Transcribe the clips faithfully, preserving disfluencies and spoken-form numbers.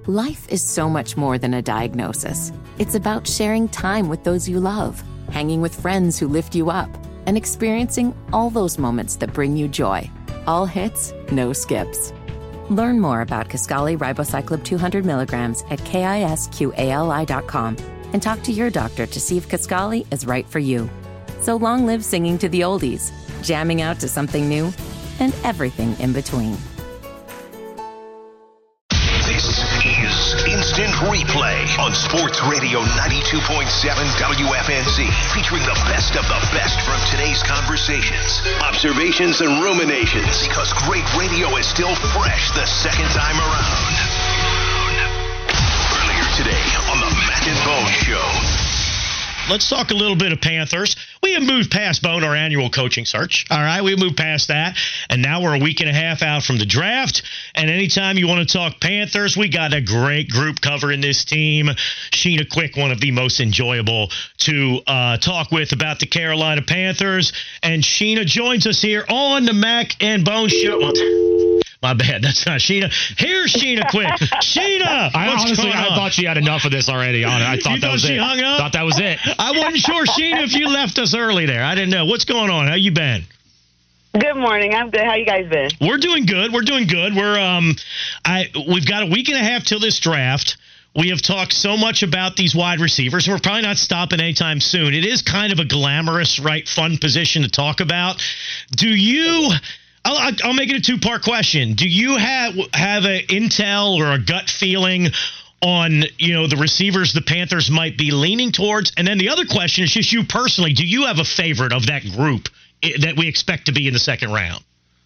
Life is so much more than a diagnosis. It's about sharing time with those you love, hanging with friends who lift you up, and experiencing all those moments that bring you joy. All hits, no skips. Learn more about Kisqali Ribociclib two hundred milligrams at kisqali dot com and talk to your doctor to see if Kisqali is right for you. So long live singing to the oldies, jamming out to something new, and everything in between. This is Instant Replay on Sports Radio ninety-two point seven W F N Z, featuring the best of the best from today's conversations, observations, and ruminations, because great radio is still fresh the second time around. Earlier today on the Mac and Bone Show. Let's talk a little bit of Panthers. We have moved past Bone, our annual coaching search. All right, we moved past that, and now we're a week and a half out from the draft. And anytime you want to talk Panthers, we got a great group covering this team. Sheena Quick, one of the most enjoyable to uh, talk with about the Carolina Panthers. And Sheena joins us here on the Mac and Bone Show. My bad. That's not Sheena. Here's Sheena Quick. Sheena! I honestly, I thought she had enough of this already on it. I thought you that thought was she it. hung up? Thought that was it. I wasn't sure, Sheena, if you left us early there. I didn't know. What's going on? How you been? Good morning. I'm good. How you guys been? We're doing good. We're doing good. We're um, I we've got a week and a half till this draft. We have talked so much about these wide receivers, and we're probably not stopping anytime soon. It is kind of a glamorous, right, fun position to talk about. Do you? I'll, I'll make it a two-part question. Do you have have an intel or a gut feeling on, you know, the receivers the Panthers might be leaning towards? And then the other question is just you personally. Do you have a favorite of that group that we expect to be in the second round?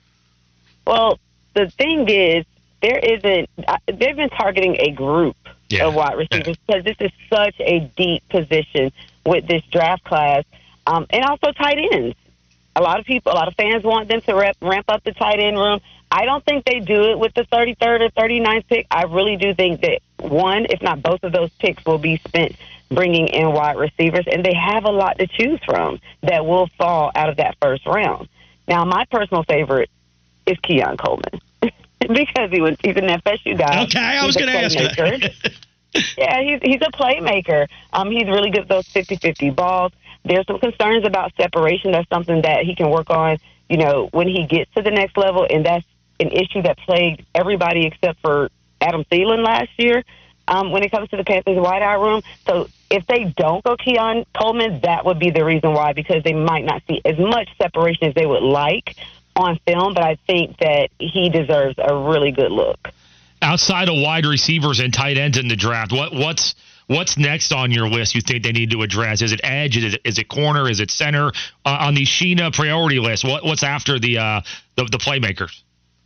Well, the thing is, there isn't. They've been targeting a group yeah. of wide receivers yeah. because this is such a deep position with this draft class, um, and also tight ends. A lot of people, a lot of fans want them to rep, ramp up the tight end room. I don't think they do it with the thirty-third or thirty-ninth pick. I really do think that one, if not both of those picks, will be spent bringing in wide receivers, and they have a lot to choose from that will fall out of that first round. Now, my personal favorite is Keon Coleman because he was he's an F S U guy. Okay, I was going to ask that. Yeah, he's he's a playmaker. Um, he's really good at those fifty-fifty balls. There's some concerns about separation. That's something that he can work on, you know, when he gets to the next level, and that's an issue that plagued everybody except for Adam Thielen last year um, when it comes to the Panthers' wideout room. So if they don't go Keon Coleman, that would be the reason why, because they might not see as much separation as they would like on film, but I think that he deserves a really good look. Outside of wide receivers and tight ends in the draft, what what's what's next on your list you think they need to address? Is it edge? Is it, is it corner? Is it center? Uh, on the Sheena priority list, what what's after the, uh, the the playmakers?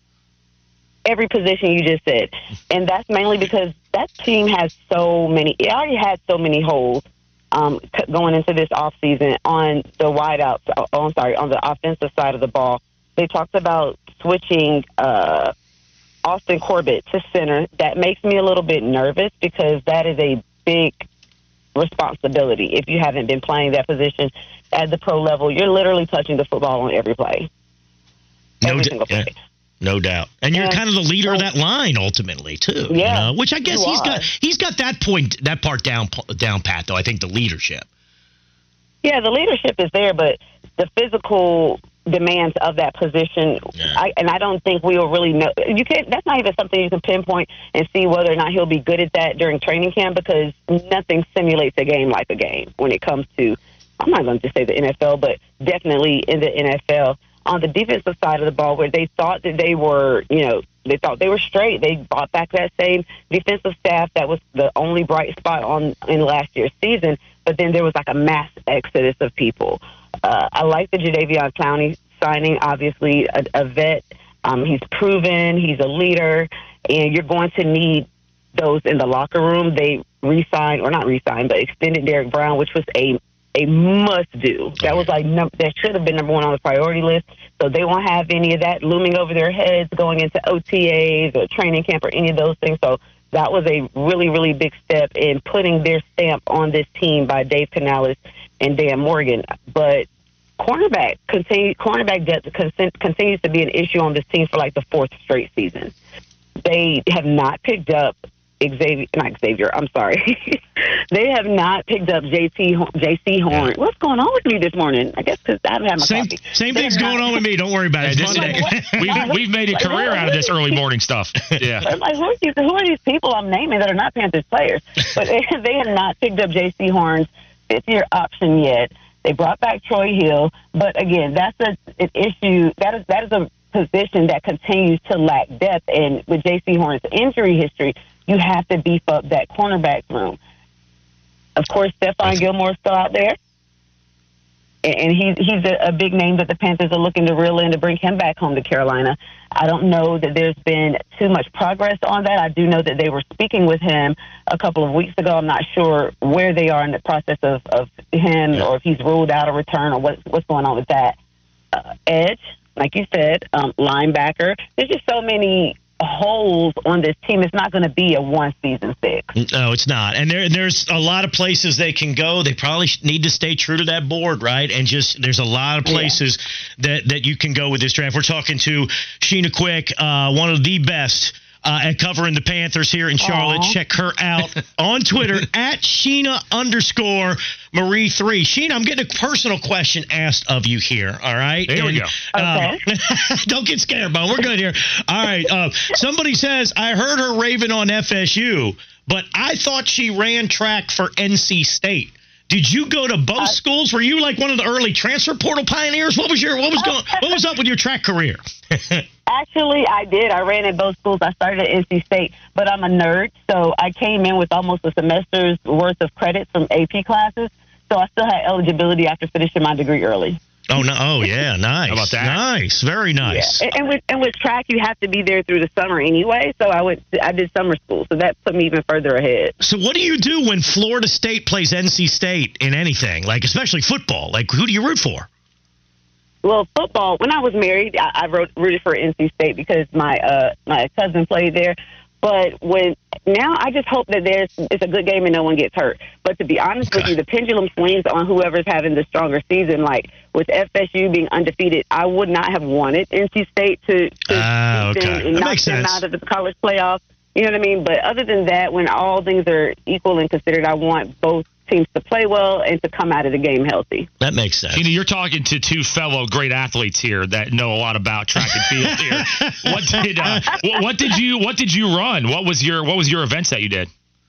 Every position you just said. And that's mainly because that team has so many – it already had so many holes um, going into this offseason on the wideouts – oh, I'm sorry, on the offensive side of the ball. They talked about switching uh, Austin Corbett to center. That makes me a little bit nervous because that is a big responsibility. If you haven't been playing that position at the pro level, you're literally touching the football on every play. Every no, single play. Yeah. No doubt. And you're and, kind of the leader of that line ultimately too. Yeah. You know? Which I guess you he's are. got he's got that point that part down down pat though. I think the leadership. Yeah, the leadership is there, but the physical demands of that position, yeah. I, and I don't think we will really know. You can't. That's not even something you can pinpoint and see whether or not he'll be good at that during training camp, because nothing simulates a game like a game when it comes to, I'm not going to just say the N F L, but definitely in the N F L. On the defensive side of the ball, where they thought that they were, you know, they thought they were straight. They brought back that same defensive staff that was the only bright spot on in last year's season, but then there was like a mass exodus of people. Uh, I like the Jadeveon Clowney signing, obviously a, a vet. Um, he's proven, he's a leader, and you're going to need those in the locker room. They re-signed, or not re-signed, but extended Derek Brown, which was a a must-do. That was like, num- that should have been number one on the priority list. So they won't have any of that looming over their heads going into O T As or training camp or any of those things. So that was a really, really big step in putting their stamp on this team by Dave Canales and Dan Morgan. But cornerback continue, cornerback depth continues to be an issue on this team for like the fourth straight season. They have not picked up Xavier, not Xavier, I'm sorry. They have not picked up J T, J C Horn. Yeah. What's going on with me this morning? I guess because I haven't had my same, coffee. Same thing's going on with me. Don't worry about it. This is, we've, we've made a career out of this early morning stuff. Yeah. I'm like, who are, these, who are these people I'm naming that are not Panthers players? But they, they have not picked up J C Horn's fifth-year option yet. They brought back Troy Hill, but again, that's a, an issue. That is that is a position that continues to lack depth. And with J C Horn's injury history, you have to beef up that cornerback room. Of course, Stephon Gilmore is still out there, and he's he's a, a big name that the Panthers are looking to reel in to bring him back home to Carolina. I don't know that there's been too much progress on that. I do know that they were speaking with him a couple of weeks ago. I'm not sure where they are in the process of, of him or if he's ruled out a return or what, what's going on with that. Uh, edge, like you said, um, linebacker. There's just so many holes on this team. It's not going to be a one-season fix. No, it's not. And there, there's a lot of places they can go. They probably need to stay true to that board, right? And just there's a lot of places yeah. that, that you can go with this draft. We're talking to Sheena Quick, uh, one of the best uh, at covering the Panthers here in Charlotte. Aww. Check her out on Twitter at Sheena underscore Marie three. Sheena, I'm getting a personal question asked of you here. All right. There and, we go. Uh, Okay. Don't get scared, Bo. We're good here. All right. Uh, somebody says, I heard her raving on F S U, but I thought she ran track for N C State. Did you go to both uh, schools? Were you like one of the early transfer portal pioneers? What was your what was going what was up with your track career? Actually, I did. I ran at both schools. I started at N C State, but I'm a nerd, so I came in with almost a semester's worth of credits from A P classes, so I still had eligibility after finishing my degree early. Oh, no. Oh, yeah. Nice. How about that? Nice. Very nice. Yeah. And, and, with, and with track, you have to be there through the summer anyway, so I went. I did summer school, so that put me even further ahead. So what do you do when Florida State plays N C State in anything, like especially football? Like, who do you root for? Well, football, when I was married, I, I wrote, rooted for N C State because my uh, my cousin played there. But when now I just hope that there's it's a good game and no one gets hurt. But to be honest okay. with you, the pendulum swings on whoever's having the stronger season. Like with F S U being undefeated, I would not have wanted N C State to, to uh, okay. them and that knock makes them sense. out of the college playoffs. You know what I mean? But other than that, when all things are equal and considered, I want both teams to play well and to come out of the game healthy. That makes sense. You know, you're talking to two fellow great athletes here that know a lot about track and field here. What did uh, what, what did you what did you run? What was your what was your events that you did?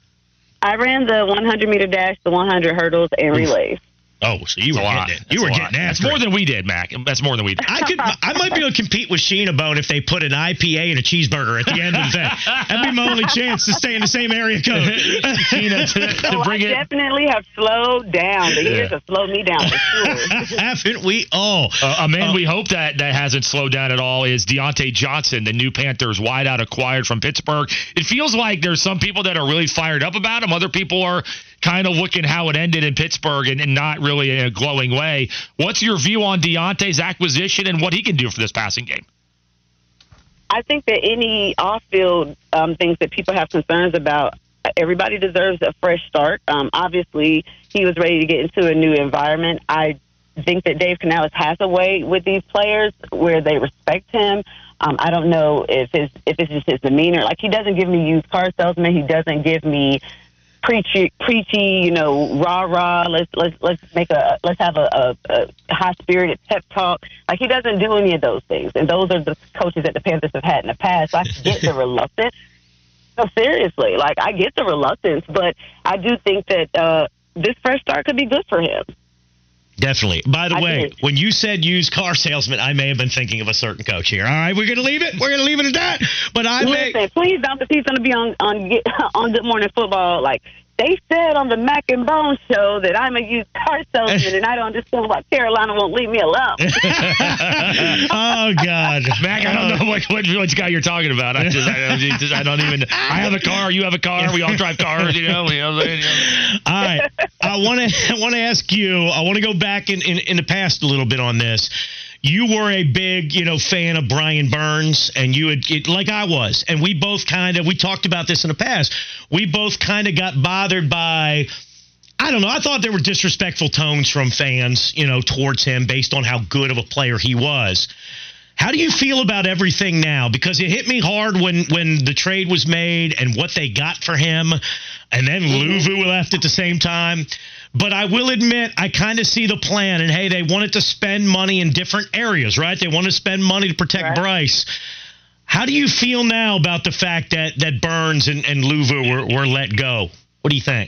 I ran the one hundred meter dash, the one hundred hurdles, and relays. Oh, so you were getting it. You were getting That's more than we did, Mac. That's more than we did. I could. I might be able to compete with Sheena Bone if they put an I P A and a cheeseburger at the end of that. That'd be my only chance to stay in the same area code. Sheena, to, to so bring I it. definitely have slowed down. The years have slowed me down for sure. Haven't we all? Uh, a man uh, we hope that that hasn't slowed down at all is Deontay Johnson, the new Panthers wideout acquired from Pittsburgh. It feels like there's some people that are really fired up about him. Other people are kind of looking how it ended in Pittsburgh and, and not really in a glowing way. What's your view on Deontay's acquisition and what he can do for this passing game? I think that any off-field um, things that people have concerns about, everybody deserves a fresh start. Um, obviously, he was ready to get into a new environment. I think that Dave Canales has a way with these players where they respect him. Um, I don't know if his if it's just his demeanor. Like, he doesn't give me used car salesman. He doesn't give me preachy, preachy, you know, rah rah. Let's let's let's make a let's have a, a, a high spirited pep talk. Like, he doesn't do any of those things, and those are the coaches that the Panthers have had in the past. So I get the reluctance. No, seriously, like, I get the reluctance, but I do think that uh, this fresh start could be good for him. Definitely. By the I way, did. when you said used car salesman, I may have been thinking of a certain coach here. All right, we're going to leave it. We're going to leave it at that. But I Listen, may. please don't, because he's going to be on on on Good Morning Football. Like, they said on the Mac and Bone show that I'm a used car salesman, and I don't understand why Carolina won't leave me alone. Oh, God. Mac, I don't know what, what, which guy you're talking about. I just, I, just, I don't even. I have a car. You have a car. We all drive cars. You know. You know, you know. All right. I want to. I want to ask you. I want to go back in, in in the past a little bit on this. You were a big, you know, fan of Brian Burns, and you had, it, like I was, and we both kind of, we talked about this in the past. We both kind of got bothered by, I don't know, I thought there were disrespectful tones from fans, you know, towards him based on how good of a player he was. How do you feel about everything now? Because it hit me hard when, when the trade was made and what they got for him, and then Luvu left at the same time. But I will admit, I kind of see the plan. And, hey, they wanted to spend money in different areas, right? They want to spend money to protect right. Bryce. How do you feel now about the fact that, that Burns and, and Luvu were, were let go? What do you think?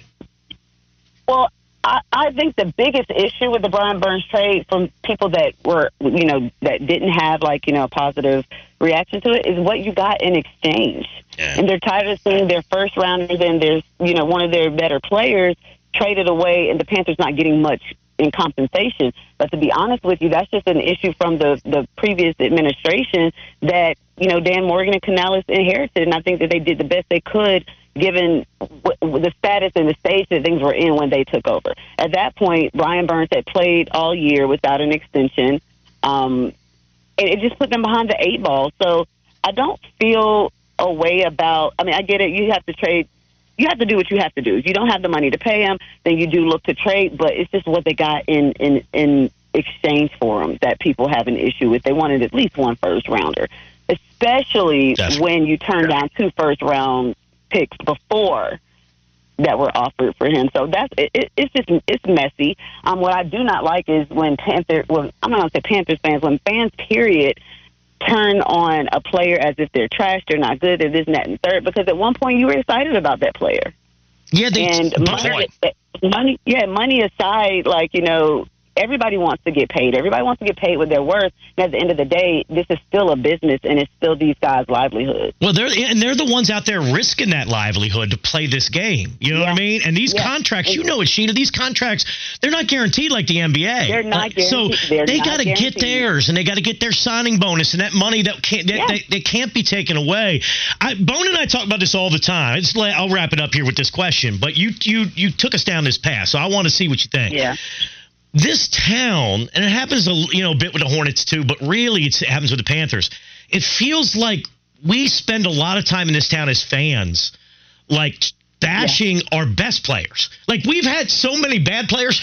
Well, I, I think the biggest issue with the Brian Burns trade from people that were, you know, that didn't have, like, you know, a positive reaction to it is what you got in exchange. Yeah. And they're tired of seeing their first rounders and there's, you know, one of their better players traded away and the Panthers not getting much in compensation. But to be honest with you, that's just an issue from the, the previous administration that, you know, Dan Morgan and Canales inherited. And I think that they did the best they could given w- the status and the stage that things were in when they took over. At that point, Brian Burns had played all year without an extension. Um, and it just put them behind the eight ball. So I don't feel a way about, I mean, I get it. You have to trade. You have to do what you have to do. If you don't have the money to pay them, then you do look to trade. But it's just what they got in, in, in exchange for them that people have an issue with. They wanted at least one first rounder, especially That's when you turn down two first round picks before that were offered for him. So that's it, it, it's just it's messy. Um, what I do not like is when Panther, well, I'm not going to say Panthers fans, when fans, period, turn on a player as if they're trash, they're not good, they're this and that and third, because at one point you were excited about that player. Yeah, they and money, money, yeah, money aside, like, you know, everybody wants to get paid. Everybody wants to get paid what they're worth. And at the end of the day, this is still a business, and it's still these guys' livelihood. Well, they're and they're the ones out there risking that livelihood to play this game. You know yeah. what I mean? And these yeah. contracts, you know it, Sheena, these contracts, they're not guaranteed like the N B A. They're not guaranteed. So they're they got to get theirs, and they got to get their signing bonus, and that money that can't that, yeah. they, they can't be taken away. I, Bone and I talk about this all the time. It's, I'll wrap it up here with this question, but you you you took us down this path, so I want to see what you think. Yeah. This town, and it happens a you know a bit with the Hornets too, but really it's, it happens with the Panthers. It feels like we spend a lot of time in this town as fans, like bashing yeah. our best players. Like we've had so many bad players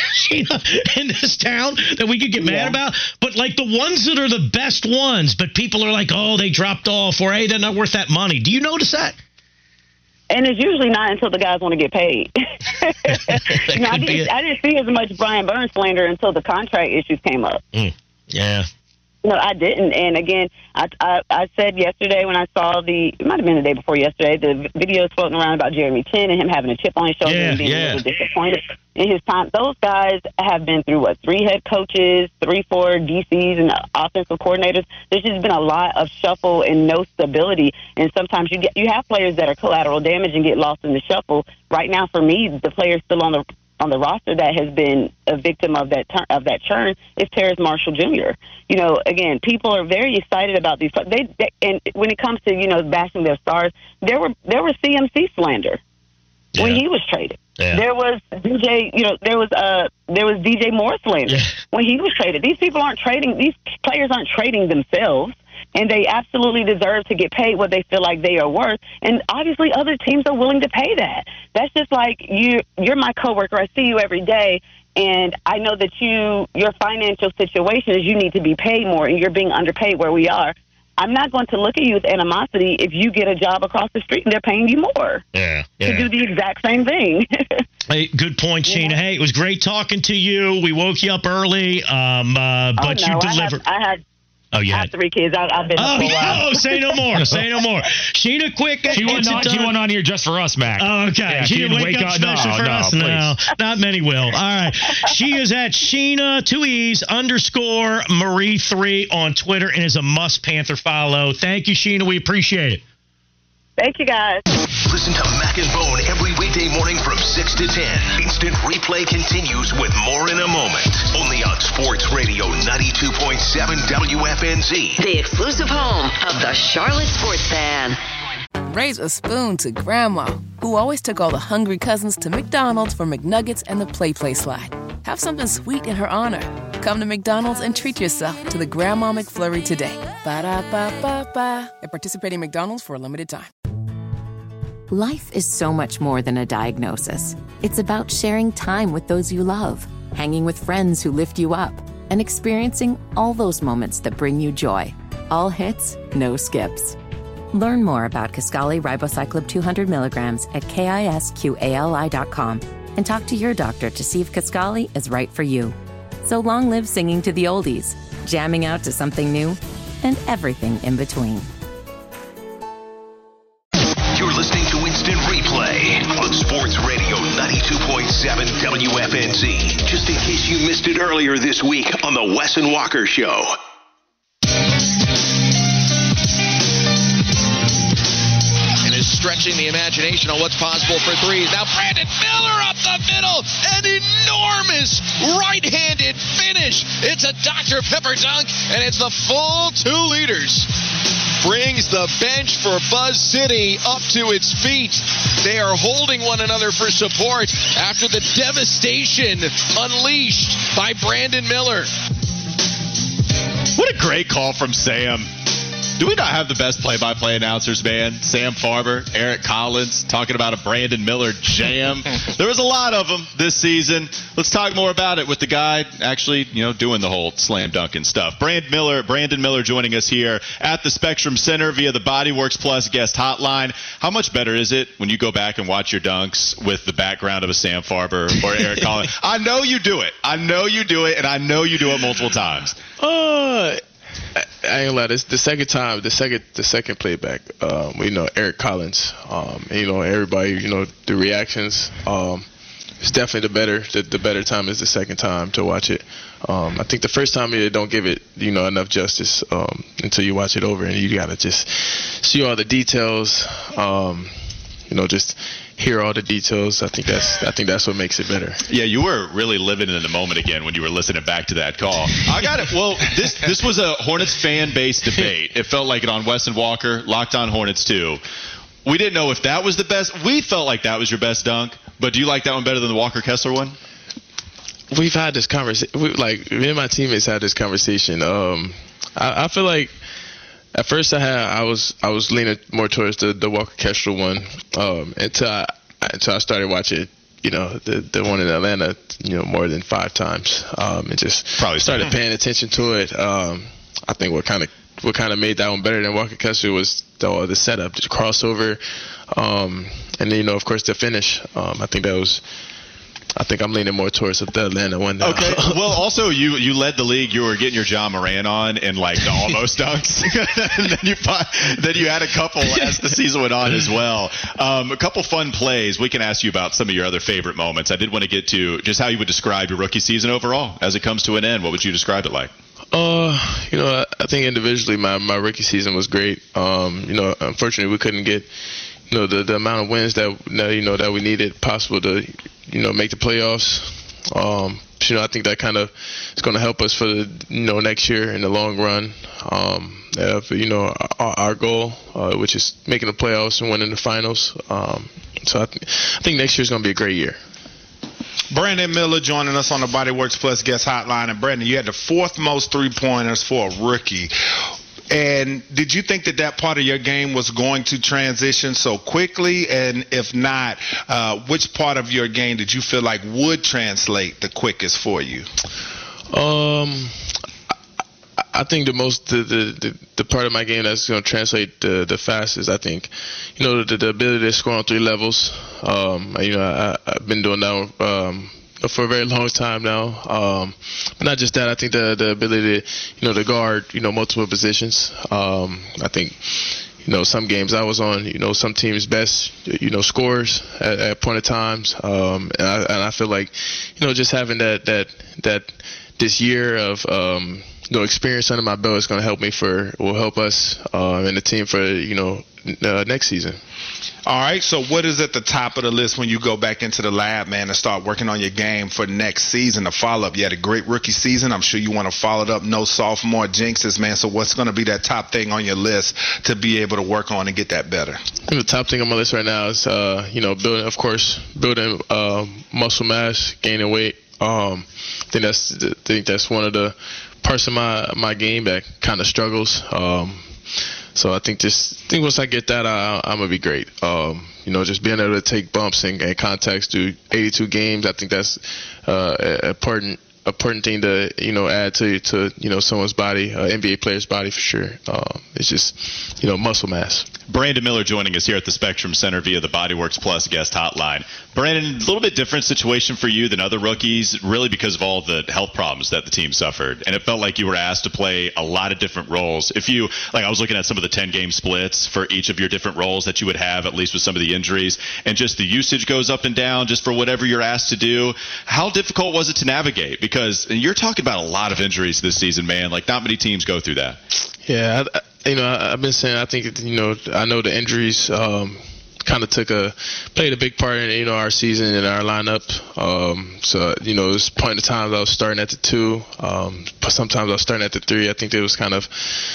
in this town that we could get mad yeah. about, but like the ones that are the best ones, but people are like, oh, they dropped off, or hey, they're not worth that money. Do you notice that? And it's usually not until the guys want to get paid. you know, I, didn't, I didn't see as much Brian Burns slander until the contract issues came up. Mm, yeah. No, I didn't. And again, I, I I said yesterday when I saw the, it might have been the day before yesterday, the videos floating around about Jeremy Chin and him having a chip on his shoulder yeah, and being yeah. a little disappointed in his time. Those guys have been through, what, three head coaches, three, four D Cs and offensive coordinators. There's just been a lot of shuffle and no stability. And sometimes you get you have players that are collateral damage and get lost in the shuffle. Right now, for me, the players still on the on the roster that has been a victim of that tur- of that churn is Terrace Marshall Junior You know, again, people are very excited about these. They, they and when it comes to you know bashing their stars, there were there was C M C slander yeah. when he was traded. Yeah. There was D J, you know, there was uh there was D J Moore slander yeah. when he was traded. These people aren't trading. These players aren't trading themselves. And they absolutely deserve to get paid what they feel like they are worth. And obviously other teams are willing to pay that. That's just like you, you're my coworker. I see you every day. And I know that you, your financial situation is you need to be paid more and you're being underpaid where we are. I'm not going to look at you with animosity if you get a job across the street and they're paying you more. Yeah, yeah. To do the exact same thing. Hey, good point, Sheena. Yeah. Hey, it was great talking to you. We woke you up early, um, uh, but oh, no, you delivered. I have, I have Oh, yeah. I have three kids. I, I've been oh, up for a while. Oh, say no more. Say no more. Sheena, quick. She went, on, she went on here just for us, Mac. Oh, okay. Yeah, she, she didn't didn't wake, wake up up. special No, for no, us. please. No, not many will. All right. She is at Sheena, two E's, underscore Marie three on Twitter and is a must Panther follow. Thank you, Sheena. We appreciate it. Thank you, guys. Listen to Mac and Bone every weekday morning from six to ten. Instant Replay continues with more in a moment. Only on Sports Radio ninety-two point seven W F N Z. The exclusive home of the Charlotte Sports Fan. Raise a spoon to Grandma, who always took all the hungry cousins to McDonald's for McNuggets and the Play Play Slide. Have something sweet in her honor. Come to McDonald's and treat yourself to the Grandma McFlurry today. Ba-da-ba-ba-ba. At participating McDonald's for a limited time. Life is so much more than a diagnosis. It's about sharing time with those you love, hanging with friends who lift you up, and experiencing all those moments that bring you joy. All hits, no skips. Learn more about Kisqali Ribociclib two hundred milligrams at kisqali dot com and talk to your doctor to see if Kisqali is right for you. So long live singing to the oldies, jamming out to something new, and everything in between. You're listening to Instant Replay on Sports Radio ninety-two point seven W F N Z. Just in case you missed it earlier this week on the Wes and Walker Show. Stretching the imagination on what's possible for threes. Now Brandon Miller up the middle. An enormous right-handed finish. It's a Doctor Pepper dunk, and it's the full two liters. Brings the bench for Buzz City up to its feet. They are holding one another for support after the devastation unleashed by Brandon Miller. What a great call from Sam. Do we not have the best play-by-play announcers, man? Sam Farber, Eric Collins, talking about a Brandon Miller jam. There was a lot of them this season. Let's talk more about it with the guy actually, you know, doing the whole slam dunk and stuff. Brandon Miller, Brandon Miller joining us here at the Spectrum Center via the Bodyworks Plus guest hotline. How much better is it when you go back and watch your dunks with the background of a Sam Farber or Eric Collins? I know you do it. I know you do it, and I know you do it multiple times. Uh... I ain't gonna lie. This the second time, the second, the second playback. Um, you know, Eric Collins. Um, and, you know, everybody. You know, the reactions. Um, it's definitely the better. The, the better time is the second time to watch it. Um, I think the first time you don't give it, you know, enough justice um, until you watch it over, and you gotta just see all the details. Um, you know, just hear all the details. I think that's I think that's what makes it better. Yeah, you were really living in the moment again when you were listening back to that call. I got it. Well, this this was a Hornets fan-based debate. It felt like it on Wes and Walker, Locked On Hornets too. We didn't know if that was the best. We felt like that was your best dunk, but do you like that one better than the Walker Kessler one? We've had this conversation. We, like me and my teammates had this conversation. Um, I, I feel like. At first, I had I was I was leaning more towards the, the Walker Kessler one um, until I until I started watching, you know, the the one in Atlanta, you know, more than five times, um, and just probably started paying attention to it. Um, I think what kind of what kind of made that one better than Walker Kessler was the the setup, the crossover, um, and then, you know, of course, the finish. Um, I think that was. I think I'm leaning more towards the Atlanta one now. Okay. Well, also, you you led the league. You were getting your John Moran on and, like, the almost dunks. And then you then you had a couple as the season went on as well. Um, a couple fun plays. We can ask you about some of your other favorite moments. I did want to get to just how you would describe your rookie season overall as it comes to an end. What would you describe it like? Uh, you know, I think individually my, my rookie season was great. Um, you know, unfortunately, we couldn't get – you know, the, the amount of wins that, you know, that we needed possible to, you know, make the playoffs. Um, you know, I think that kind of is going to help us for the, you know, next year in the long run. Um, uh, for, you know, our, our goal, uh, which is making the playoffs and winning the finals. Um, so I, th- I think next year is going to be a great year. Brandon Miller joining us on the Bodyworks Plus guest hotline. And Brandon, you had the fourth most three-pointers for a rookie. And did you think that that part of your game was going to transition so quickly? And if not, uh, which part of your game did you feel like would translate the quickest for you? Um, I think the most the the, the, the part of my game that's going to translate the, the fastest, I think, you know, the, the ability to score on three levels. Um, you know, I, I've been doing that um, for a very long time now. Um, but not just that, I think the the ability to, you know, to guard, you know, multiple positions. Um, I think, you know, some games I was on, you know, some teams' best, you know, scorers at, at point of times. Um, and I and I feel like, you know, just having that that that this year of um, you know, experience under my belt is going to help me for will help us uh, and the team for, you know, uh, next season. All right, so what is at the top of the list when you go back into the lab, man, and start working on your game for next season, the follow-up? You had a great rookie season. I'm sure you want to follow it up. No sophomore jinxes, man. So what's going to be that top thing on your list to be able to work on and get that better? The top thing on my list right now is, uh, you know, building, of course, building uh, muscle mass, gaining weight. Um, I think that's I think that's one of the parts of my my game that kind of struggles. Um, So I think just I think once I get that, I, I'm gonna be great. Um, you know, just being able to take bumps and, and contacts through eighty-two games. I think that's uh, important important thing to, you know, add to, to you know, someone's body, uh, N B A player's body for sure. Um, it's just, you know, muscle mass. Brandon Miller joining us here at the Spectrum Center via the Bodyworks Plus guest hotline. Brandon, a little bit different situation for you than other rookies, really because of all the health problems that the team suffered. And it felt like you were asked to play a lot of different roles. If you, like I was looking at some of the ten-game splits for each of your different roles that you would have, at least with some of the injuries, and just the usage goes up and down just for whatever you're asked to do. How difficult was it to navigate? Because you're talking about a lot of injuries this season, man. Like, not many teams go through that. Yeah, I, you know, I've been saying, I think, you know, I know the injuries um, kind of took a, played a big part in, you know, our season and our lineup. Um, so, you know, it was point of times I was starting at the two, um, but sometimes I was starting at the three. I think it was kind of,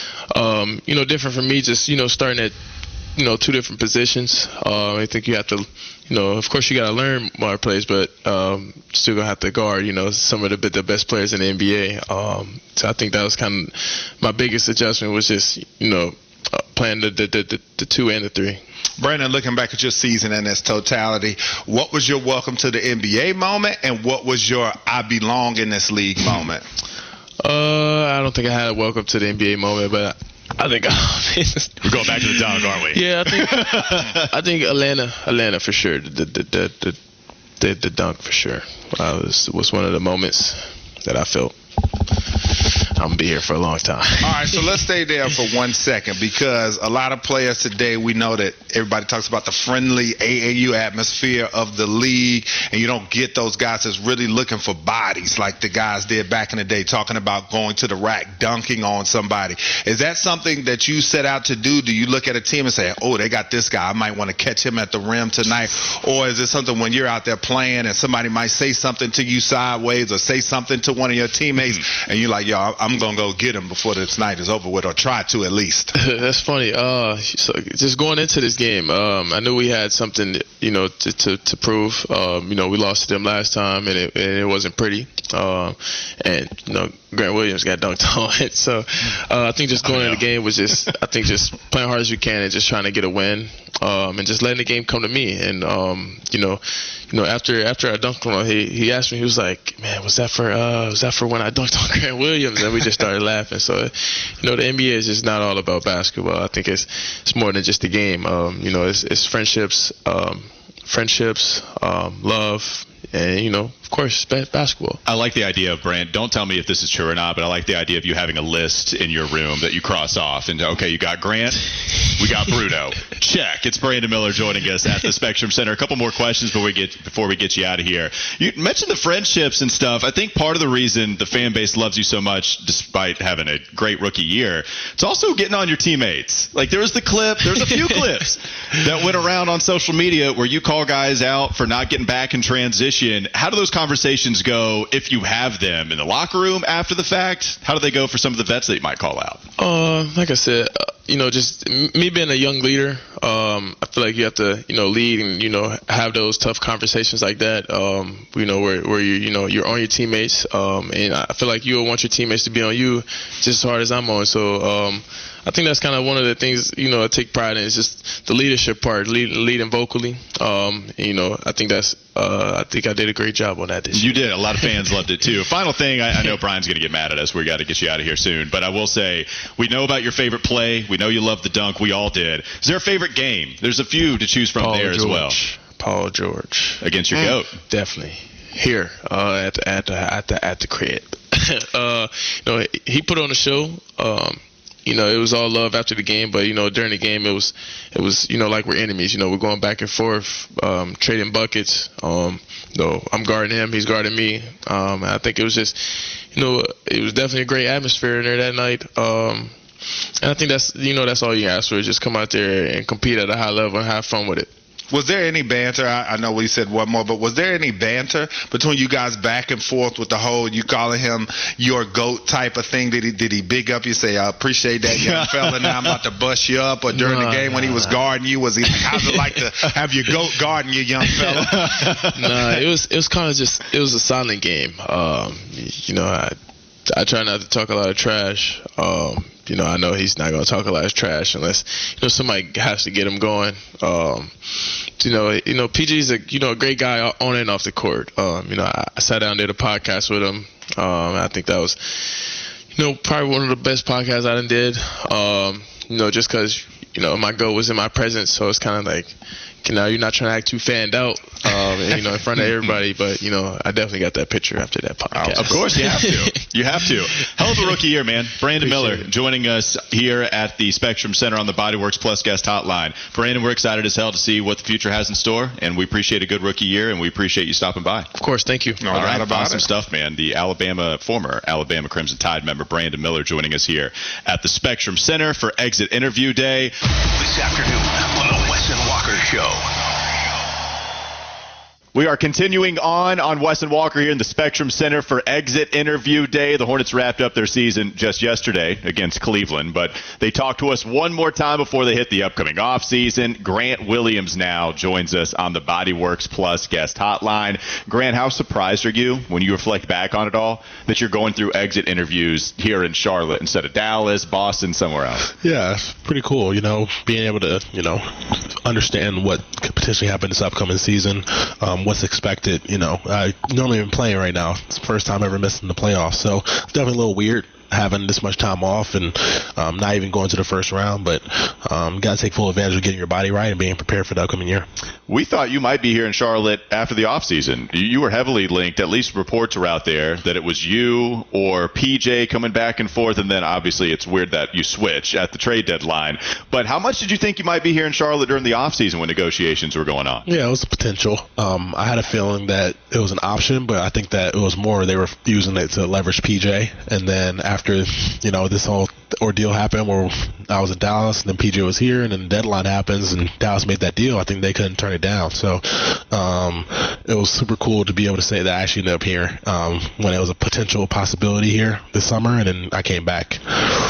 um, you know, different for me, just, you know, starting at, you know, two different positions. Uh, I think you have to, you know, of course you got to learn more plays, but um, still going to have to guard, you know, some of the, the best players in the N B A. Um, so I think that was kind of my biggest adjustment was just, you know, uh, playing the, the, the, the two and the three. Brandon, looking back at your season in its totality, what was your welcome to the N B A moment, and what was your I belong in this league moment? Uh, I don't think I had a welcome to the N B A moment, but I think we're going back to the dunk, aren't we? Yeah, I think I think Atlanta, Atlanta for sure. The the the the, the, the dunk for sure uh, was was one of the moments that I felt I'm gonna be here for a long time. All right, so let's stay there for one second, because a lot of players today, we know that everybody talks about the friendly A A U atmosphere of the league, and you don't get those guys that's really looking for bodies like the guys did back in the day, talking about going to the rack, dunking on somebody. Is that something that you set out to do? Do you look at a team and say, oh, they got this guy, I might want to catch him at the rim tonight? Or is it something when you're out there playing and somebody might say something to you sideways or say something to one of your teammates, mm-hmm. and you're like, yo, I'm going to go get him before this night is over with, or try to at least? That's funny. Uh, so just going into this game, um, I knew we had something, you know, to, to, to prove. Um, you know, we lost to them last time, and it, and it wasn't pretty. Um, and, you know, Grant Williams got dunked on. So uh, I think just going into the game was just, I think just playing hard as you can and just trying to get a win, um, and just letting the game come to me. And, um, you know, you know, after after I dunked on him, he, he asked me, he was like, man, was that for uh, was that for when I dunked on Grant Williams? And we just started laughing. So, you know, the N B A is just not all about basketball. I think it's it's more than just a game. Um, you know, it's, it's friendships, um, friendships, um, love, and, you know, of course, basketball. I like the idea of, Brand, don't tell me if this is true or not, but I like the idea of you having a list in your room that you cross off. And, okay, you got Grant, we got Bruno. Check. It's Brandon Miller joining us at the Spectrum Center. A couple more questions before we get before we get you out of here. You mentioned the friendships and stuff. I think part of the reason the fan base loves you so much, despite having a great rookie year, it's also getting on your teammates. Like, there was the clip, there's a few clips that went around on social media where you call guys out for not getting back in transition. How do those conversations go, if you have them, in the locker room after the fact? How do they go for some of the vets that you might call out? Uh, like I said, uh, you know, just me being a young leader, um, I feel like you have to, you know, lead and, you know, have those tough conversations like that, um, you know, where, where you, you know, you're on your teammates, um, and I feel like you'll want your teammates to be on you just as hard as I'm on. So, um, I think that's kind of one of the things, you know, I take pride in, is just the leadership part, lead, leading vocally. Um, and, you know, I think that's, uh, I think I did a great job on that this You year. did. A lot of fans loved it, too. Final thing, I, I know Brian's going to get mad at us. We got to get you out of here soon. But I will say, we know about your favorite play. We know you love the dunk. We all did. Is there a favorite game? There's a few to choose from Paul there George. as well. Paul George. Against your mm. GOAT. Definitely. Here, uh, at, the, at, the, at, the, at the crib. uh, you know, he put on a show. Um, You know, it was all love after the game, but, you know, during the game, it was, it was, you know, like we're enemies. You know, we're going back and forth, um, trading buckets. Um, you know, I'm guarding him, he's guarding me. Um, I think it was just, you know, it was definitely a great atmosphere in there that night. Um, and I think that's, you know, that's all you ask for, is just come out there and compete at a high level and have fun with it. Was there any banter? I, I know we said one more, but was there any banter between you guys back and forth with the whole, you calling him your GOAT type of thing? Did he did he big up you, say, I appreciate that, young fella, now I'm about to bust you up? Or during nah, the game when he was guarding you, was he like, how's it like to have your GOAT guarding you, young fella? Nah, it was it was kind of just, it was a silent game. Um, you know, I, I try not to talk a lot of trash. Um, you know, I know he's not going to talk a lot of trash unless, you know, somebody has to get him going. Um, you know, you know, P G's a, you know, a great guy on and off the court. Um, you know, I, I sat down, did a podcast with him. Um, I think that was, you know, probably one of the best podcasts I done did. Um, you know, just because, you know, my goal was in my presence, so it's kind of like, you know, you're not trying to act too fanned out, um, and, you know, in front of everybody. But, you know, I definitely got that picture after that podcast. Oh, of course, you have to. You have to. Hell of a rookie year, man. Brandon Appreciate Miller it. joining us here at the Spectrum Center on the Bodyworks Plus guest hotline. Brandon, we're excited as hell to see what the future has in store, and we appreciate a good rookie year, and we appreciate you stopping by. Of course, thank you. No All doubt right, about awesome it. stuff, man. The Alabama, former Alabama Crimson Tide member Brandon Miller joining us here at the Spectrum Center for Exit Interview Day. This afternoon on the Wes and Walker Show. We are continuing on on Wes and Walker here in the Spectrum Center for Exit Interview Day. The Hornets wrapped up their season just yesterday against Cleveland, but they talked to us one more time before they hit the upcoming offseason. Grant Williams now joins us on the Bodyworks Plus guest hotline. Grant, how surprised are you when you reflect back on it all that you're going through exit interviews here in Charlotte instead of Dallas, Boston, somewhere else? Yeah, it's pretty cool, you know, being able to, you know, understand what could potentially happen this upcoming season, um, what's expected. You know, I normally been playing right now. It's the first time ever missing the playoffs, so it's definitely a little weird having this much time off and um, not even going to the first round, but um, got to take full advantage of getting your body right and being prepared for the upcoming year. We thought you might be here in Charlotte after the offseason. You were heavily linked, at least reports are out there, that it was you or P J coming back and forth, and then obviously it's weird that you switch at the trade deadline. But how much did you think you might be here in Charlotte during the offseason when negotiations were going on? Yeah, it was a potential. Um, I had a feeling that it was an option, but I think that it was more they were using it to leverage P J, and then after After, you know, this whole ordeal happened where I was in Dallas and then P J was here and then the deadline happens and Dallas made that deal, I think they couldn't turn it down. So um, it was super cool to be able to say that I actually ended up here um, when it was a potential possibility here this summer, and then I came back.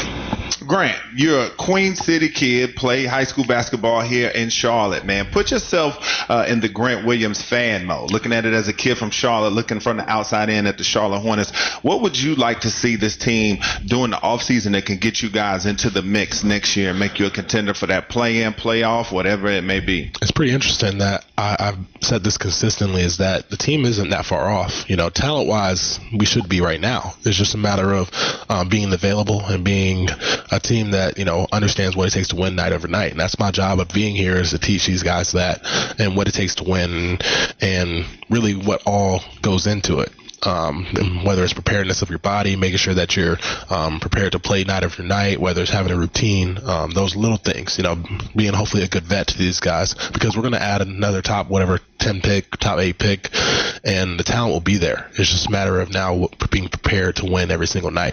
Grant, you're a Queen City kid, played high school basketball here in Charlotte, man. Put yourself uh, in the Grant Williams fan mode, looking at it as a kid from Charlotte, looking from the outside in at the Charlotte Hornets. What would you like to see this team do in the offseason that can get you guys into the mix next year and make you a contender for that play-in, playoff, whatever it may be? It's pretty interesting that I, I've said this consistently, is that the team isn't that far off. You know, talent-wise, we should be right now. It's just a matter of um, being available and being a team that, you know, understands what it takes to win night over night. And that's my job of being here, is to teach these guys that and what it takes to win and really what all goes into it. Um, whether it's preparedness of your body, making sure that you're um, prepared to play night after night, whether it's having a routine, um, those little things, you know, being hopefully a good vet to these guys, because we're going to add another top, whatever, ten pick, top eight pick, and the talent will be there. It's just a matter of now being prepared to win every single night.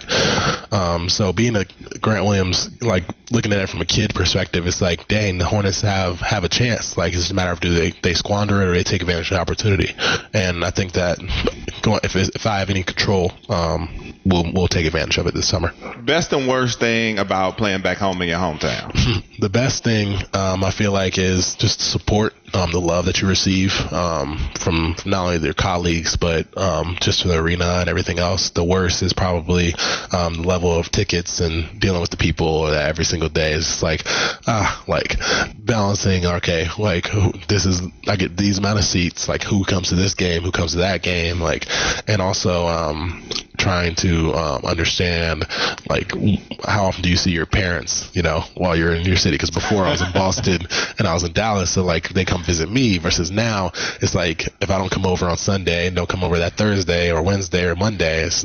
Um, so being a Grant Williams, like looking at it from a kid perspective, it's like, dang, the Hornets have, have a chance. Like, it's just a matter of do they, they squander it or they take advantage of the opportunity. And I think that going, if if I have any control, um, we'll we'll take advantage of it this summer. Best and worst thing about playing back home in your hometown? The best thing, um, I feel like, is just support, um, the love that you receive um, from, from not only their colleagues, but um, just from the arena and everything else. The worst is probably um, the level of tickets and dealing with the people every single day. It's like, ah, like balancing, okay, like who, this is, I get these amount of seats, like who comes to this game, who comes to that game, like, and also um, trying to um, understand, like, how often do you see your parents, you know, while you're in your city? Because before I was in Boston and I was in Dallas, so like they come visit me, versus now it's like if I don't come over on Sunday and don't come over that Thursday or Wednesday or Monday, it's,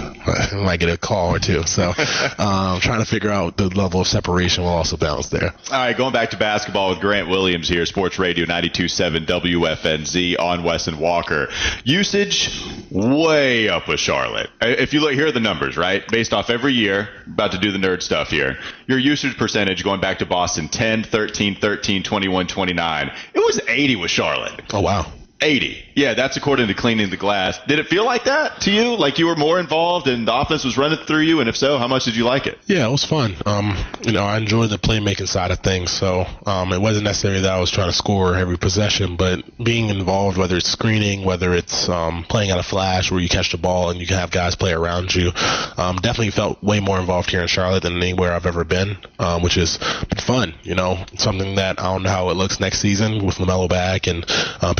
I might get a call or two. So um, trying to figure out the level of separation will also balance there. All right, going back to basketball with Grant Williams here, Sports Radio ninety-two point seven W F N Z on Wes and Walker. Usage way up with Charlotte. If you look, here are the numbers, right? Based off every year, about to do the nerd stuff here. Your usage percentage going back to Boston, ten, thirteen, thirteen, twenty-one, twenty-nine. It was eighty with Charlotte. Oh, wow. eighty. Yeah, that's according to Cleaning the Glass. Did it feel like that to you? Like you were more involved and the offense was running through you? And if so, how much did you like it? Yeah, it was fun. Um, you know, I enjoyed the playmaking side of things. So um, it wasn't necessarily that I was trying to score every possession, but being involved, whether it's screening, whether it's um, playing out a flash where you catch the ball and you can have guys play around you, um, definitely felt way more involved here in Charlotte than anywhere I've ever been, um, which is fun. You know, something that I don't know how it looks next season with LaMelo back and uh, potentially Mark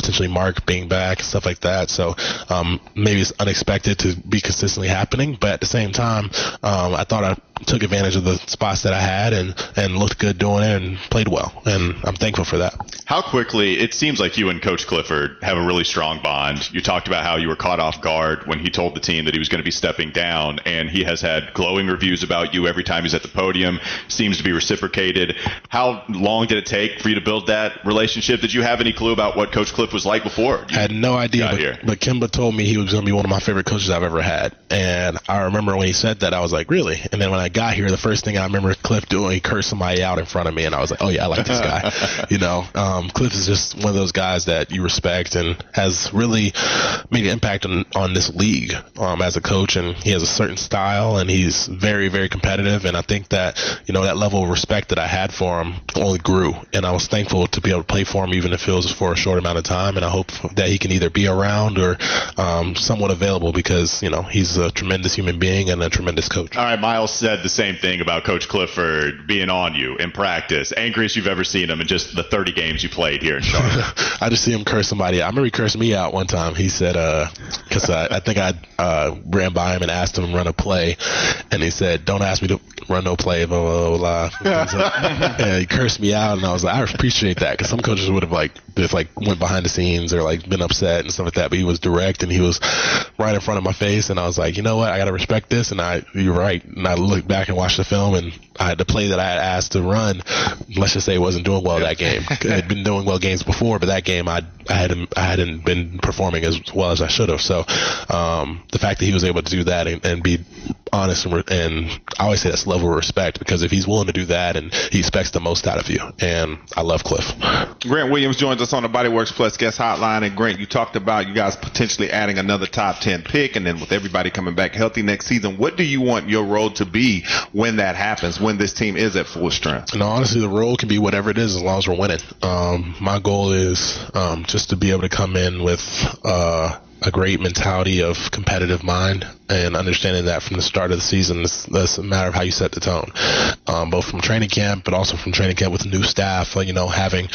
Mark being back, stuff like that. So um, maybe it's unexpected to be consistently happening, but at the same time, um, I thought I took advantage of the spots that I had and, and looked good doing it and played well, and I'm thankful for that. How quickly, it seems like you and Coach Clifford have a really strong bond. You talked about how you were caught off guard when he told the team that he was going to be stepping down, and he has had glowing reviews about you every time he's at the podium, seems to be reciprocated. How long did it take for you to build that relationship? Did you have any clue about what Coach Cliff was like before? I had no idea, but, but Kimba told me he was going to be one of my favorite coaches I've ever had, and I remember when he said that, I was like, really? And then when I got here, the first thing I remember Cliff doing, he cursed somebody out in front of me, and I was like, oh yeah, I like this guy. you know, um, Cliff is just one of those guys that you respect and has really made an impact on, on this league um, as a coach, and he has a certain style, and he's very, very competitive, and I think that, you know, that level of respect that I had for him only grew, and I was thankful to be able to play for him, even if it was for a short amount of time, and I hope that he can either be around or um, somewhat available, because, you know, he's a tremendous human being and a tremendous coach. All right, Miles said the same thing about Coach Clifford being on you in practice. Angriest you've ever seen him in just the thirty games you played here in Charlotte. I just see him curse somebody out. I remember he cursed me out one time. He said, because uh, I, I think I uh, ran by him and asked him to run a play, and he said, don't ask me to run no play, blah, blah, blah, blah. And he cursed me out, and I was like, I appreciate that, because some coaches would have like just like went behind the scenes or like been upset and stuff like that, but he was direct and he was right in front of my face, and I was like, you know what, I got to respect this, and I, you're right, and I looked back and watched the film, and I had the play that I had asked to run, let's just say it wasn't doing well that game. I had been doing well games before, but that game I I hadn't I hadn't been performing as well as I should have. So um, the fact that he was able to do that and, and be honest and, and I always say that's level of respect, because if he's willing to do that, and he expects the most out of you, and I love Cliff. Grant Williams joins us on the Bodyworks Plus guest hotline, and Grant, you talked about you guys potentially adding another top ten pick, and then with everybody coming back healthy next season, what do you want your role to be when that happens, when this team is at full strength? No, honestly, the role can be whatever it is as long as we're winning. Um, my goal is um, just to be able to come in with uh, a great mentality of competitive mind, and understanding that from the start of the season, it's, it's a matter of how you set the tone, um, both from training camp, but also from training camp with new staff, like, you know, having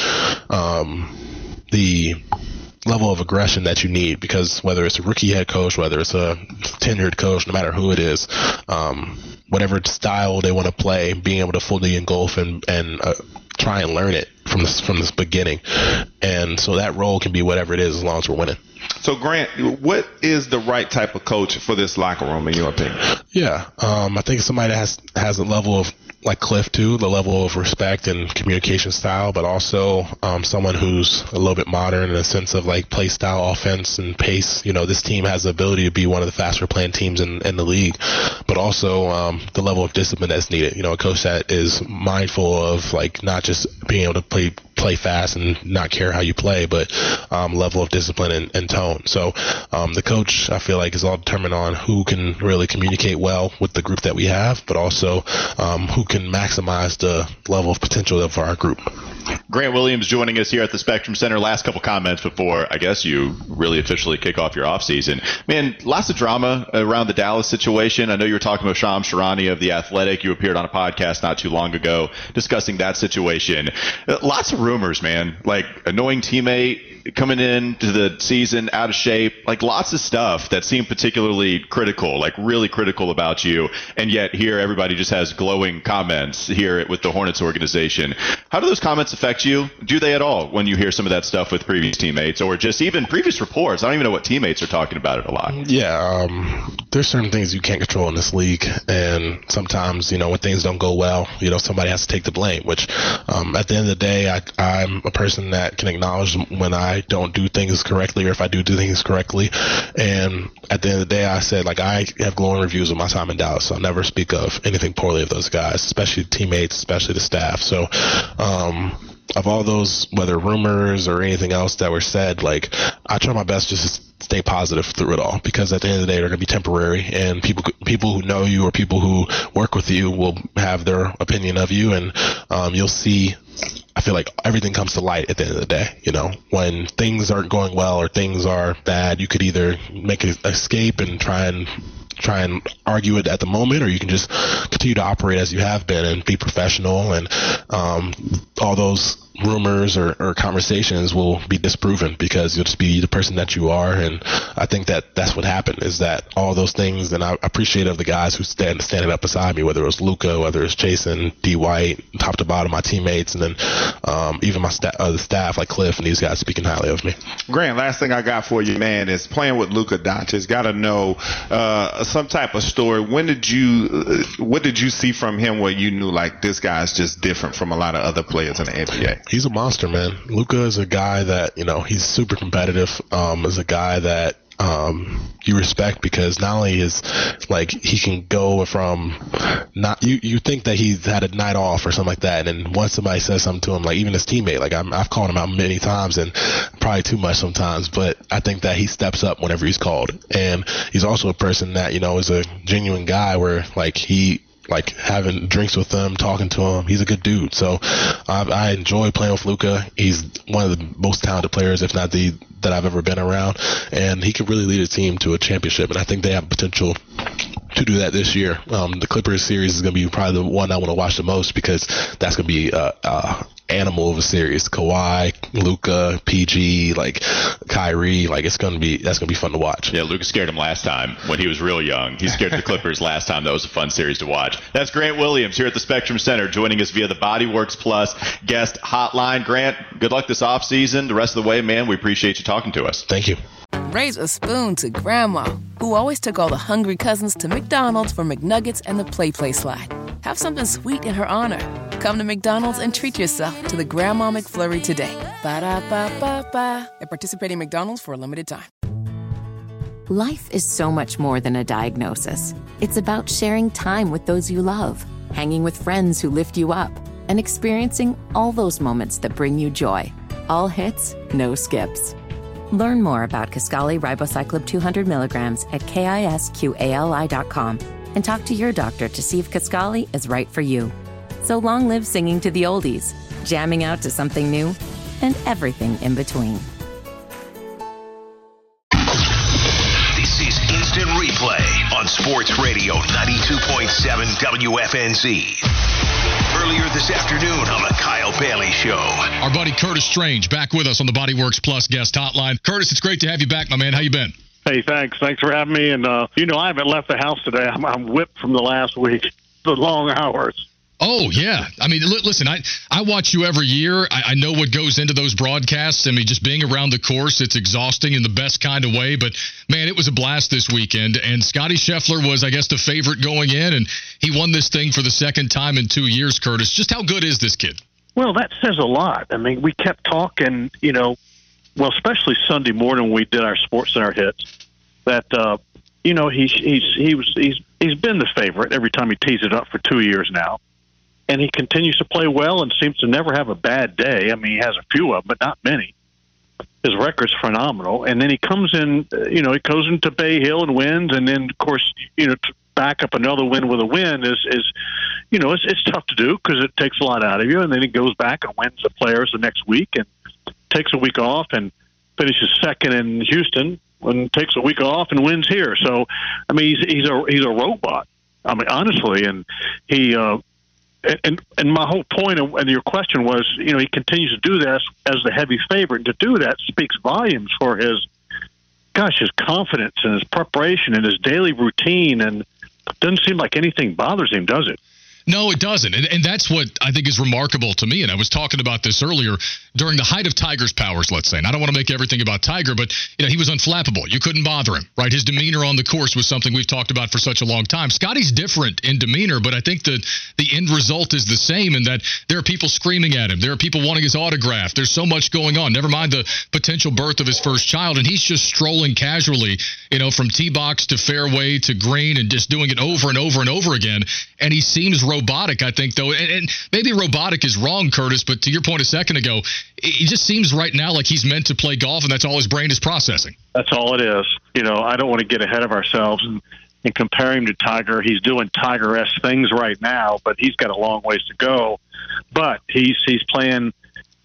um, the level of aggression that you need, because whether it's a rookie head coach, whether it's a tenured coach, no matter who it is, um, whatever style they want to play, being able to fully engulf and, and uh, try and learn it from this, from this beginning. And so that role can be whatever it is as long as we're winning. So, Grant, what is the right type of coach for this locker room, in your opinion? Yeah, um, I think somebody that has has a level of, like Cliff too, the level of respect and communication style, but also um, someone who's a little bit modern in a sense of like play style, offense, and pace. You know, this team has the ability to be one of the faster playing teams in, in the league, but also um, the level of discipline that's needed. You know, a coach that is mindful of like not just being able to play play fast and not care how you play, but um, level of discipline and, and tone. So um, the coach, I feel like, is all determined on who can really communicate well with the group that we have, but also um, who can maximize the level of potential of our group. Grant Williams joining us here at the Spectrum Center. Last couple comments before, I guess, you really officially kick off your offseason. Man, lots of drama around the Dallas situation. I know you were talking about Shams Charania of The Athletic. You appeared on a podcast not too long ago discussing that situation. Lots of rumors, man, like annoying teammate coming into the season out of shape, like lots of stuff that seemed particularly critical, like really critical about you. And yet here everybody just has glowing comments here with the Hornets organization. How do those comments affect you? Do they at all when you hear some of that stuff with previous teammates or just even previous reports? I don't even know what teammates are talking about it a lot. Yeah, um, there's certain things you can't control in this league. And sometimes, you know, when things don't go well, you know, somebody has to take the blame, which um, at the end of the day, I, I'm a person that can acknowledge when I don't do things correctly or if I do do things correctly. And at the end of the day, I said, like, I have glowing reviews of my time in Dallas, so I'll never speak of anything poorly of those guys, especially teammates, especially the staff. So, um, of all those, whether rumors or anything else that were said, like, I try my best just to stay positive through it all, because at the end of the day, they're going to be temporary, and people people who know you or people who work with you will have their opinion of you, and um, you'll see, I feel like everything comes to light at the end of the day. You know, when things aren't going well or things are bad, you could either make an escape and try and try and argue it at the moment, or you can just continue to operate as you have been and be professional. And um, all those rumors or, or conversations will be disproven because you'll just be the person that you are. And I think that that's what happened, is that all those things, and I appreciate of the guys who stand standing up beside me, whether it was Luka, whether it was Jason, D. White, top to bottom, my teammates, and then um, even my sta- uh, the staff like Cliff and these guys speaking highly of me. Grant, last thing I got for you, man, is playing with Luka Doncic. Got to know uh, some type of story. When did you, uh, what did you see from him where you knew like this guy's just different from a lot of other players in the N B A? He's a monster, man. Luka is a guy that, you know, he's super competitive. Um, is a guy that um, you respect because not only is like he can go from not you you think that he's had a night off or something like that, and then once somebody says something to him, like even his teammate, like I'm, I've called him out many times and probably too much sometimes, but I think that he steps up whenever he's called, and he's also a person that, you know, is a genuine guy where like he. like having drinks with him, talking to him. He's a good dude. So I, I enjoy playing with Luka. He's one of the most talented players, if not the that I've ever been around. And he can really lead a team to a championship. And I think they have potential to do that this year. Um, the Clippers series is going to be probably the one I want to watch the most because that's going to be a, a animal of a series. Kawhi, Luka, P G, like Kyrie, like it's going to be that's going to be fun to watch. Yeah, Luka scared him last time when he was real young. He scared the Clippers last time. That was a fun series to watch. That's Grant Williams here at the Spectrum Center, joining us via the Bodyworks Plus guest hotline. Grant, good luck this offseason. The rest of the way, man, we appreciate you talking to us. Thank you. Raise a spoon to Grandma, who always took all the hungry cousins to McDonald's for McNuggets and the Play Play Slide. Have something sweet in her honor. Come to McDonald's and treat yourself to the Grandma McFlurry today. Ba-da-ba-ba-ba. At participating McDonald's for a limited time. Life is so much more than a diagnosis. It's about sharing time with those you love, hanging with friends who lift you up, and experiencing all those moments that bring you joy. All hits, no skips. Learn more about Kisqali Ribociclib two hundred milligrams at kisqali dot com and talk to your doctor to see if Kisqali is right for you. So long live singing to the oldies, jamming out to something new, and everything in between. This is Instant Replay on Sports Radio ninety-two point seven W F N Z. Earlier this afternoon on the Kyle Bailey Show. Our buddy Curtis Strange back with us on the Bodyworks Plus guest hotline. Curtis, it's great to have you back, my man. How you been? Hey, thanks. Thanks for having me. And, uh, you know, I haven't left the house today. I'm, I'm whipped from the last week, the long hours. Oh, yeah. I mean, li- listen, I, I watch you every year. I, I know what goes into those broadcasts. I mean, just being around the course, it's exhausting in the best kind of way. But, man, it was a blast this weekend. And Scotty Scheffler was, I guess, the favorite going in. And he won this thing for the second time in two years, Curtis. Just how good is this kid? Well, that says a lot. I mean, we kept talking, you know, well, especially Sunday morning when we did our Sports Center hits, that, uh, you know, he's, he's, he was, he's, he's been the favorite every time he tees it up for two years now. And he continues to play well and seems to never have a bad day. I mean, he has a few of them, but not many. His record's phenomenal. And then he comes in, you know, he goes into Bay Hill and wins. And then, of course, you know, to back up another win with a win is, is you know, it's, it's tough to do because it takes a lot out of you. And then he goes back and wins the Players the next week and takes a week off and finishes second in Houston and takes a week off and wins here. So, I mean, he's, he's a he's a robot. I mean, honestly, and he uh, and and my whole point of, and your question was, you know, he continues to do this as the heavy favorite. And to do that speaks volumes for his, gosh, his confidence and his preparation and his daily routine. And it doesn't seem like anything bothers him, does it? No, it doesn't. And, and that's what I think is remarkable to me. And I was talking about this earlier during the height of Tiger's powers, let's say. And I don't want to make everything about Tiger, but you know, he was unflappable. You couldn't bother him, right? His demeanor on the course was something we've talked about for such a long time. Scotty's different in demeanor, but I think that the end result is the same in that there are people screaming at him. There are people wanting his autograph. There's so much going on. Never mind the potential birth of his first child. And he's just strolling casually, you know, from tee box to fairway to green and just doing it over and over and over again. And he seems robotic, I think, though. And, and maybe robotic is wrong, Curtis, but to your point a second ago, it just seems right now like he's meant to play golf, and that's all his brain is processing. That's all it is. You know, I don't want to get ahead of ourselves and, and compare him to Tiger. He's doing Tiger-esque things right now, but he's got a long ways to go. But he's he's playing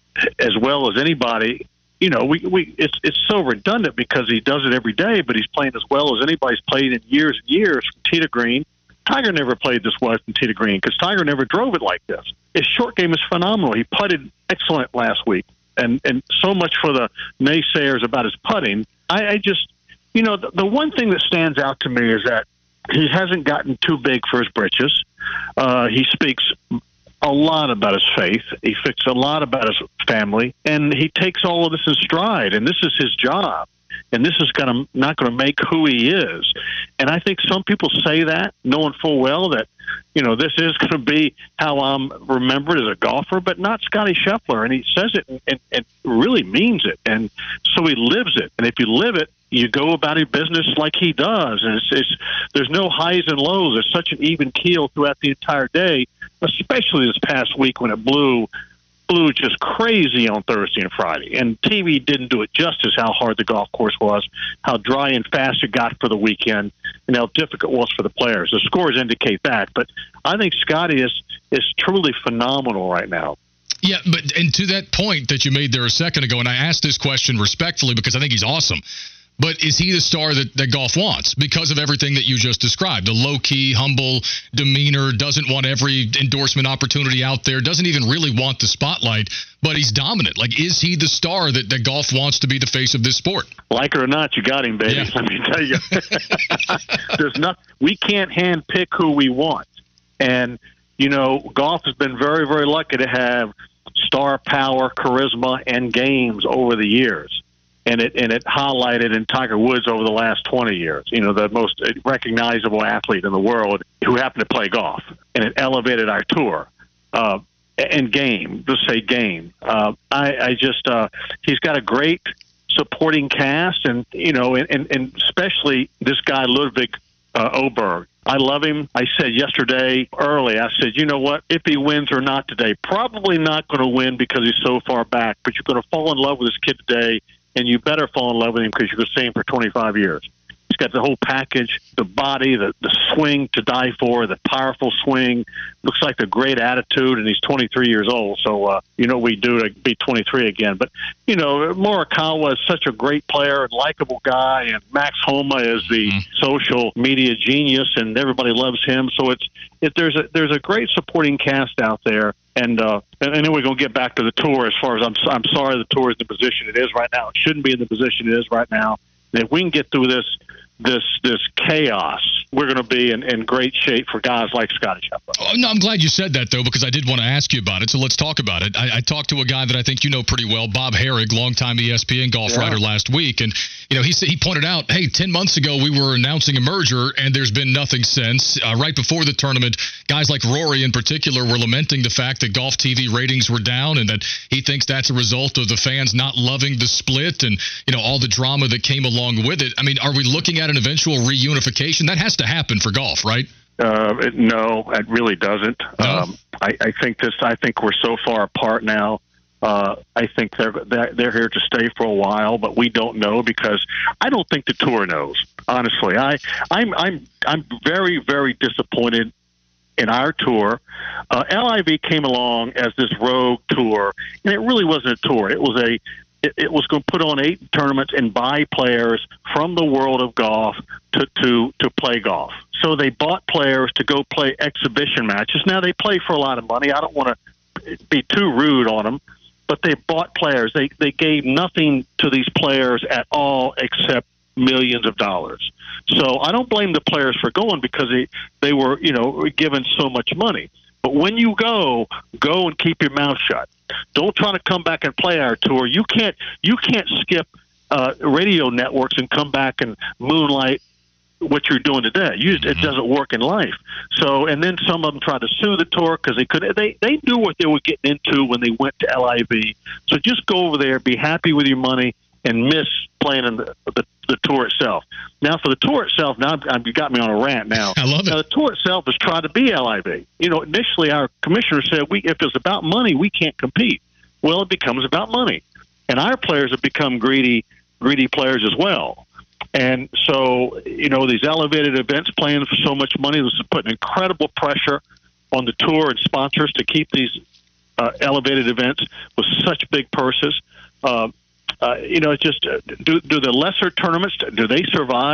as well as anybody. You know, we, we it's it's so redundant because he does it every day, but he's playing as well as anybody's played in years and years from tee to green, Tiger never played this well in Tee to Green because Tiger never drove it like this. His short game is phenomenal. He putted excellent last week. And and so much for the naysayers about his putting. I, I just, you know, the, the one thing that stands out to me is that he hasn't gotten too big for his britches. Uh, he speaks a lot about his faith. He speaks a lot about his family. And he takes all of this in stride. And this is his job. And this is gonna not going to make who he is. And I think some people say that, knowing full well that, you know, this is going to be how I'm remembered as a golfer, but not Scottie Scheffler. And he says it and, and, and really means it. And so he lives it. And if you live it, you go about your business like he does. And it's, it's there's no highs and lows. There's such an even keel throughout the entire day, especially this past week when it blew blew just crazy on Thursday and Friday. And T V didn't do it justice how hard the golf course was, how dry and fast it got for the weekend, and how difficult it was for the players. The scores indicate that. But I think Scottie is, is truly phenomenal right now. Yeah, but and to that point that you made there a second ago, and I asked this question respectfully because I think he's awesome, but is he the star that, that golf wants because of everything that you just described? The low-key, humble demeanor, doesn't want every endorsement opportunity out there, doesn't even really want the spotlight, but he's dominant. Like, is he the star that, that golf wants to be the face of this sport? Like it or not, you got him, baby. Yeah. Let me tell you. There's not, we can't hand-pick who we want. And, you know, golf has been very, very lucky to have star power, charisma, and games over the years. And it and it highlighted in Tiger Woods over the last twenty years, you know, the most recognizable athlete in the world who happened to play golf. And it elevated our tour uh, and game, let's say game. Uh, I, I just, uh, he's got a great supporting cast and, you know, and, and, and especially this guy, Ludwig uh, Oberg. I love him. I said yesterday early, I said, you know what, if he wins or not today, probably not going to win because he's so far back, but you're going to fall in love with this kid today. And you better fall in love with him because you're going to see him for twenty-five years. He's got the whole package, the body, the, the swing to die for, the powerful swing. Looks like a great attitude, and he's twenty-three years old. So, uh, you know, we do to be twenty-three again. But, you know, Morikawa is such a great player and likable guy, and Max Homa is the mm-hmm. social media genius, and everybody loves him. So it's it, there's a there's a great supporting cast out there. And uh, and then we're going to get back to the tour. As far as I'm, I'm sorry, the tour is in the position it is right now. It shouldn't be in the position it is right now. And if we can get through this this this chaos, we're going to be in, in great shape for guys like Scottie Scheffler. Oh, no, I'm glad you said that, though, because I did want to ask you about it, so let's talk about it. I, I talked to a guy that I think you know pretty well, Bob Herrig, longtime E S P N golf yeah. writer last week, and you know he said, he pointed out, hey, ten months ago we were announcing a merger, and there's been nothing since. Uh, right before the tournament, guys like Rory in particular were lamenting the fact that Golf T V ratings were down, and that he thinks that's a result of the fans not loving the split and you know all the drama that came along with it. I mean, are we looking at an eventual reunification? That has to happen for golf, right? Uh, it, no, it really doesn't. No? Um, I, I think this. I think we're so far apart now. Uh, I think they're, they're they're here to stay for a while, but we don't know because I don't think the tour knows. Honestly, I I'm I'm I'm very very disappointed in our tour. Uh, L I V came along as this rogue tour, and it really wasn't a tour. It was a It, it was going to put on eight tournaments and buy players from the world of golf to, to, to play golf. So they bought players to go play exhibition matches. Now, they play for a lot of money. I don't want to be too rude on them, but they bought players. They, they gave nothing to these players at all except millions of dollars. So I don't blame the players for going because they, they were, you know, given so much money. But when you go, go and keep your mouth shut. Don't try to come back and play our tour. You can't you can't skip uh, radio networks and come back and moonlight what you're doing today. You, it doesn't work in life. So, and then some of them tried to sue the tour because they could. They they knew what they were getting into when they went to L I V. So just go over there, be happy with your money, and miss playing in the, the, the tour itself. Now, for the tour itself, now I'm, you got me on a rant now. I love it. Now, the tour itself has tried to be L I V. You know, initially our commissioner said, we if it's about money, we can't compete. Well, it becomes about money. And our players have become greedy, greedy players as well. And so, you know, these elevated events playing for so much money, this is putting incredible pressure on the tour and sponsors to keep these uh, elevated events with such big purses. Uh, Uh, you know, it's just uh, do do the lesser tournaments, do they survive?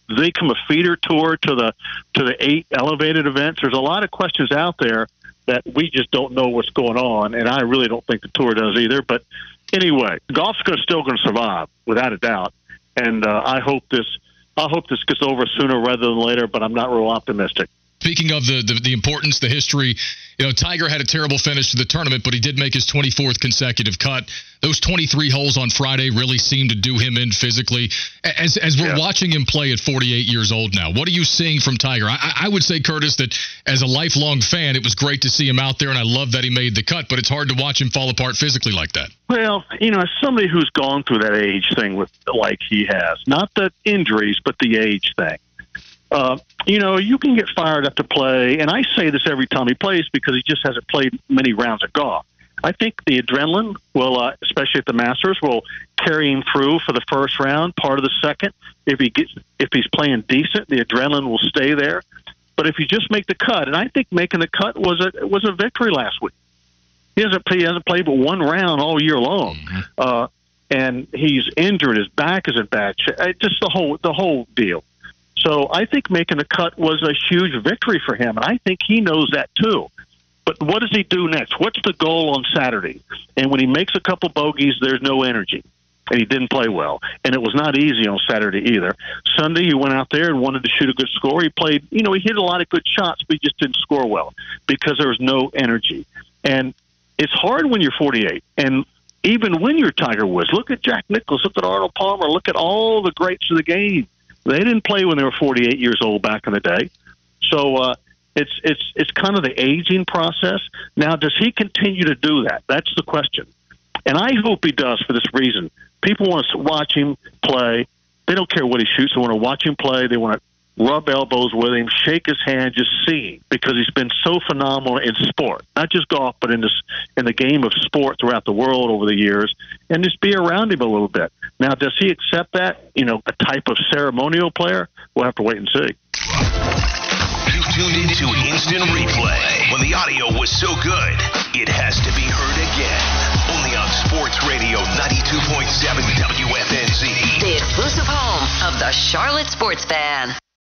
Do they become a feeder tour to the to the eight elevated events? There's a lot of questions out there that we just don't know what's going on, and I really don't think the tour does either. But anyway, golf's gonna, still going to survive without a doubt, and uh, I hope this I hope this gets over sooner rather than later. But I'm not real optimistic. Speaking of the, the the importance, the history, you know, Tiger had a terrible finish to the tournament, but he did make his twenty-fourth consecutive cut. Those twenty-three holes on Friday really seemed to do him in physically. As as we're yeah. watching him play at forty-eight years old now, what are you seeing from Tiger? I, I would say, Curtis, that as a lifelong fan, it was great to see him out there, and I love that he made the cut, but it's hard to watch him fall apart physically like that. Well, you know, as somebody who's gone through that age thing with like he has, not the injuries, but the age thing. Uh, you know, you can get fired up to play, and I say this every time he plays because he just hasn't played many rounds of golf. I think the adrenaline will, uh, especially at the Masters, will carry him through for the first round, part of the second. If he gets, if he's playing decent, the adrenaline will stay there. But if you just make the cut, and I think making the cut was a was a victory last week. He hasn't he hasn't played but one round all year long, mm-hmm. uh, and he's injured. His back is in bad shape. Just the whole the whole deal. So I think making the cut was a huge victory for him, and I think he knows that too. But what does he do next? What's the goal on Saturday? And when he makes a couple bogeys, there's no energy, and he didn't play well. And it was not easy on Saturday either. Sunday, he went out there and wanted to shoot a good score. He played, you know, he hit a lot of good shots, but he just didn't score well because there was no energy. And it's hard when you're forty-eight, and even when you're Tiger Woods. Look at Jack Nicklaus, look at Arnold Palmer, look at all the greats of the game. They didn't play when they were forty-eight years old back in the day. So uh, it's it's it's kind of the aging process. Now, does he continue to do that? That's the question. And I hope he does for this reason. People want to watch him play. They don't care what he shoots. They want to watch him play. They want to rub elbows with him, shake his hand, just see him, because he's been so phenomenal in sport, not just golf, but in this in the game of sport throughout the world over the years, and just be around him a little bit. Now, does he accept that, you know, a type of ceremonial player? We'll have to wait and see. You tuned into Instant Replay. When the audio was so good, it has to be heard again. Only on Sports Radio ninety-two point seven W F N Z. The exclusive home of the Charlotte Sports Fan.